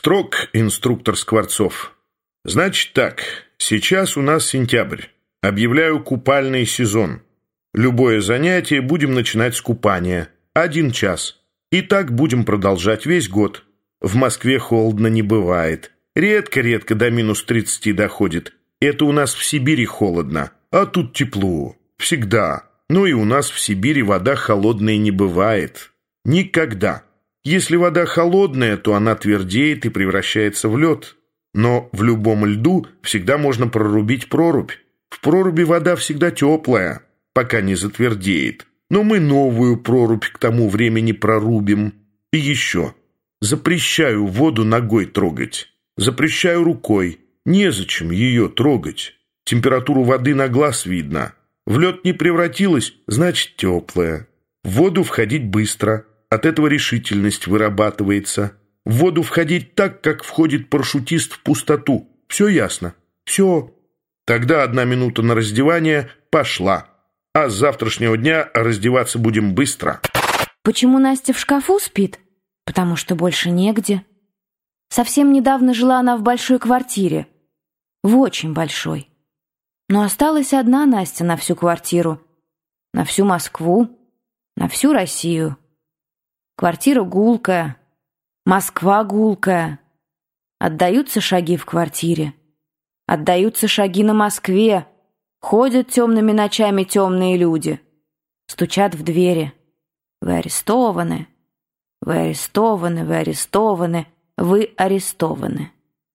Строг инструктор Скворцов. Значит так, сейчас у нас сентябрь. Объявляю купальный сезон. Любое занятие будем начинать с купания. 1 час. И так будем продолжать весь год. В Москве холодно не бывает. Редко-редко до -30 доходит. Это у нас в Сибири холодно, а тут тепло. Всегда. Ну и у нас в Сибири вода холодная не бывает. Никогда. Если вода холодная, то она твердеет и превращается в лед. Но в любом льду всегда можно прорубить прорубь. В проруби вода всегда теплая, пока не затвердеет. Но мы новую прорубь к тому времени прорубим. И еще. Запрещаю воду ногой трогать. Запрещаю рукой. Незачем ее трогать. Температуру воды на глаз видно. В лед не превратилась, значит теплая. В воду входить быстро. От этого решительность вырабатывается. В воду входить так, как входит парашютист в пустоту. Все ясно? Все. Тогда 1 минута на раздевание пошла. А с завтрашнего дня раздеваться будем быстро. Почему Настя в шкафу спит? Потому что больше негде. Совсем недавно жила она в большой квартире. В очень большой. Но осталась одна Настя на всю квартиру. На всю Москву. На всю Россию. Квартира гулкая. Москва гулкая. Отдаются шаги в квартире. Отдаются шаги на Москве. Ходят темными ночами темные люди. Стучат в двери. Вы арестованы. Вы арестованы, вы арестованы, вы арестованы.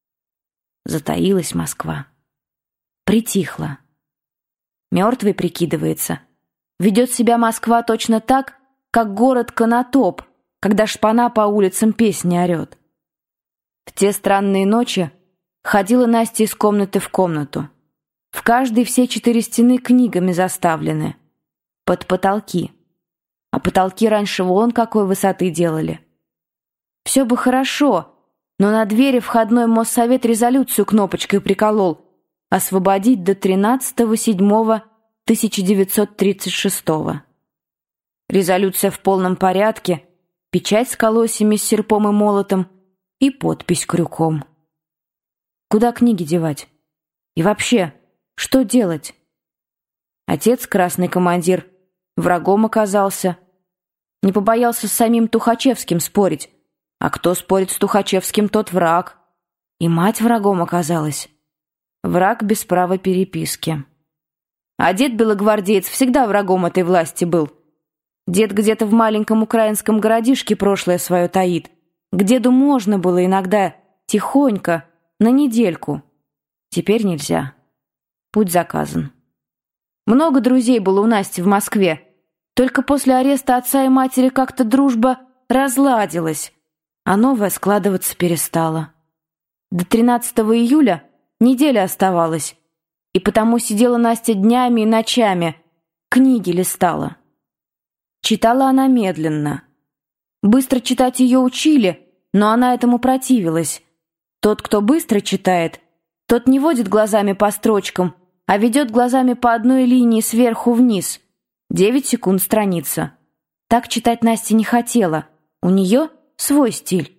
Затаилась Москва. Притихла. Мертвый прикидывается. Ведет себя Москва точно так, как город Конотоп, когда шпана по улицам песни орет. В те странные ночи ходила Настя из комнаты в комнату. В каждой все 4 стены книгами заставлены. Под потолки. А потолки раньше вон какой высоты делали. Все бы хорошо, но на двери входной Моссовет резолюцию кнопочкой приколол: освободить до 13.07.1936. Резолюция в полном порядке, печать с колосьями с серпом и молотом и подпись крюком. Куда книги девать? И вообще, что делать? Отец, красный командир, врагом оказался. Не побоялся с самим Тухачевским спорить. А кто спорит с Тухачевским, тот враг. И мать врагом оказалась. Враг без права переписки. А дед белогвардеец всегда врагом этой власти был. Дед где-то в маленьком украинском городишке прошлое свое таит. К деду можно было иногда тихонько, на недельку. Теперь нельзя. Путь заказан. Много друзей было у Насти в Москве. Только после ареста отца и матери как-то дружба разладилась, а новая складываться перестала. До 13 июля неделя оставалась, и потому сидела Настя днями и ночами, книги листала. Читала она медленно. Быстро читать ее учили, но она этому противилась. Тот, кто быстро читает, тот не водит глазами по строчкам, а ведет глазами по одной линии сверху вниз. 9 секунд страница. Так читать Настя не хотела. У нее свой стиль.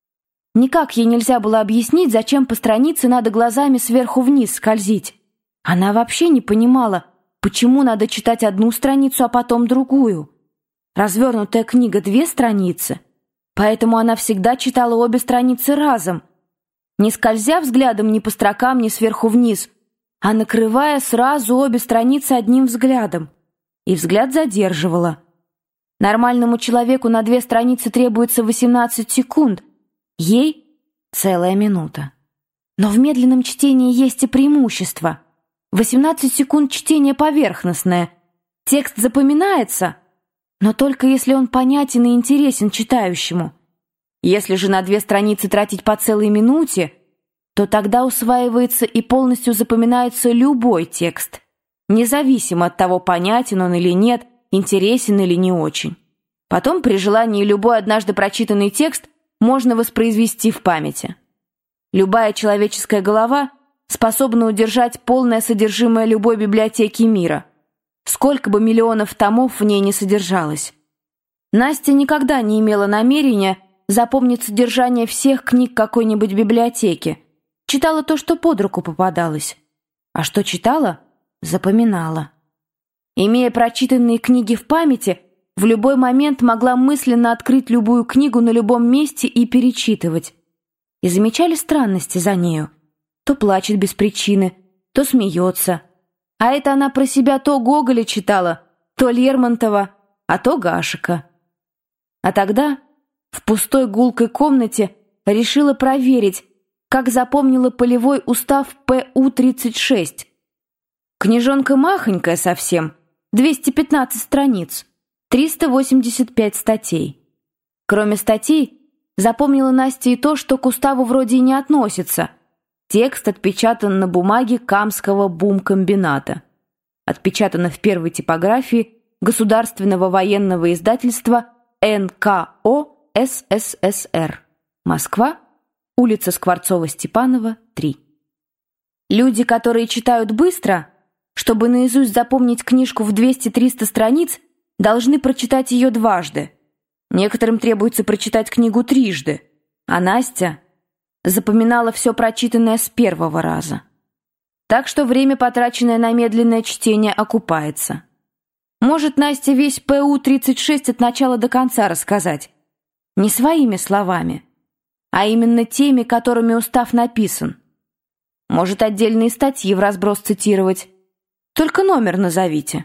Никак ей нельзя было объяснить, зачем по странице надо глазами сверху вниз скользить. Она вообще не понимала, почему надо читать одну страницу, а потом другую. Развернутая книга 2 страницы, поэтому она всегда читала обе страницы разом, не скользя взглядом ни по строкам, ни сверху вниз, а накрывая сразу обе страницы одним взглядом. И взгляд задерживала. Нормальному человеку на 2 страницы требуется 18 секунд, ей целая минута. Но в медленном чтении есть и преимущество. 18 секунд чтения поверхностное. Текст запоминается, но только если он понятен и интересен читающему. Если же на 2 страницы тратить по целой минуте, то тогда усваивается и полностью запоминается любой текст, независимо от того, понятен он или нет, интересен или не очень. Потом, при желании, любой однажды прочитанный текст можно воспроизвести в памяти. Любая человеческая голова способна удержать полное содержимое любой библиотеки мира, сколько бы миллионов томов в ней не содержалось. Настя никогда не имела намерения запомнить содержание всех книг какой-нибудь библиотеки. Читала то, что под руку попадалось. А что читала, запоминала. Имея прочитанные книги в памяти, в любой момент могла мысленно открыть любую книгу на любом месте и перечитывать. И замечали странности за нею. То плачет без причины, то смеется. А это она про себя то Гоголя читала, то Лермонтова, а то Гашека. А тогда в пустой гулкой комнате решила проверить, как запомнила полевой устав ПУ-36. Книжонка махонькая совсем, 215 страниц, 385 статей. Кроме статей, запомнила Настя и то, что к уставу вроде и не относится. Текст отпечатан на бумаге Камского бумкомбината. Отпечатано в первой типографии Государственного военного издательства НКО СССР. Москва, улица Скворцова-Степанова, 3. Люди, которые читают быстро, чтобы наизусть запомнить книжку в 200-300 страниц, должны прочитать ее дважды. Некоторым требуется прочитать книгу трижды, а Настя запоминала все прочитанное с первого раза. Так что время, потраченное на медленное чтение, окупается. Может, Настя весь ПУ-36 от начала до конца рассказать. Не своими словами, а именно теми, которыми устав написан. Может, отдельные статьи вразброс цитировать. Только номер назовите.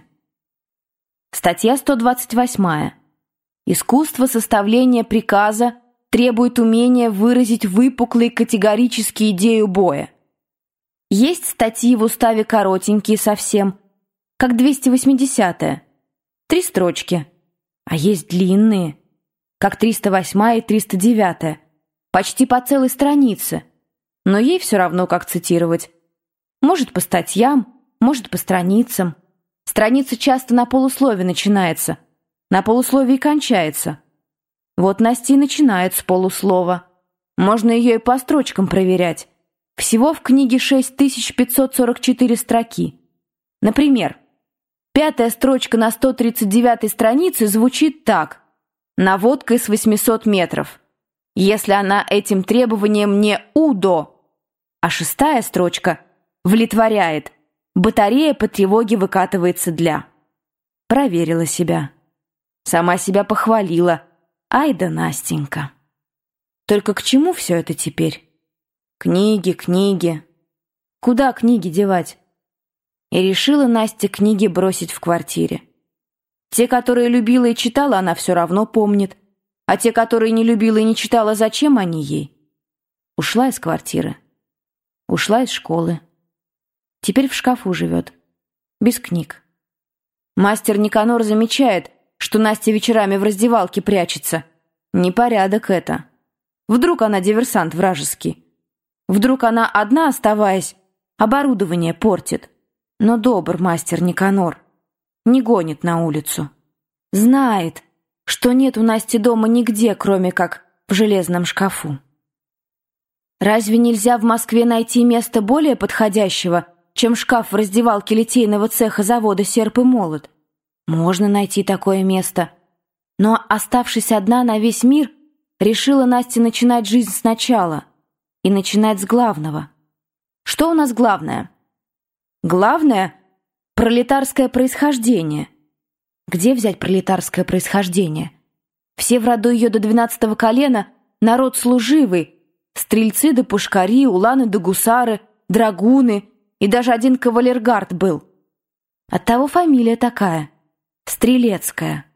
Статья 128. Искусство составления приказа требует умения выразить выпукло и категорически идею боя. Есть статьи в уставе коротенькие совсем, как 280-я, 3 строчки, а есть длинные, как 308-я и 309-я, почти по целой странице, но ей все равно, как цитировать. Может, по статьям, может, по страницам. Страница часто на полуслове начинается, на полуслове и кончается. Вот Настя и начинает с полуслова. Можно ее и по строчкам проверять. Всего в книге 6544 строки. Например, 5-я строчка на 139-й странице звучит так: «Наводка с 800 метров». Если она этим требованием не УДО, а 6-я строчка влетворяет: «Батарея по тревоге выкатывается для». Проверила себя. Сама себя похвалила. Ай да Настенька. Только к чему все это теперь? Книги, книги. Куда книги девать? И решила Настя книги бросить в квартире. Те, которые любила и читала, она все равно помнит. А те, которые не любила и не читала, зачем они ей? Ушла из квартиры. Ушла из школы. Теперь в шкафу живет. Без книг. Мастер Никанор замечает, что Настя вечерами в раздевалке прячется. Непорядок это. Вдруг она диверсант вражеский. Вдруг она одна, оставаясь, оборудование портит. Но добр мастер Никанор. Не гонит на улицу. Знает, что нет у Насти дома нигде, кроме как в железном шкафу. Разве нельзя в Москве найти место более подходящего, чем шкаф в раздевалке литейного цеха завода «Серп и молот»? Можно найти такое место. Но, оставшись одна на весь мир, решила Настя начинать жизнь сначала. И начинать с главного. Что у нас главное? Главное — пролетарское происхождение. Где взять пролетарское происхождение? Все в роду ее до 12-го колена народ служивый. Стрельцы да пушкари, уланы да гусары, драгуны, и даже один кавалергард был. Оттого фамилия такая — Стрелецкая.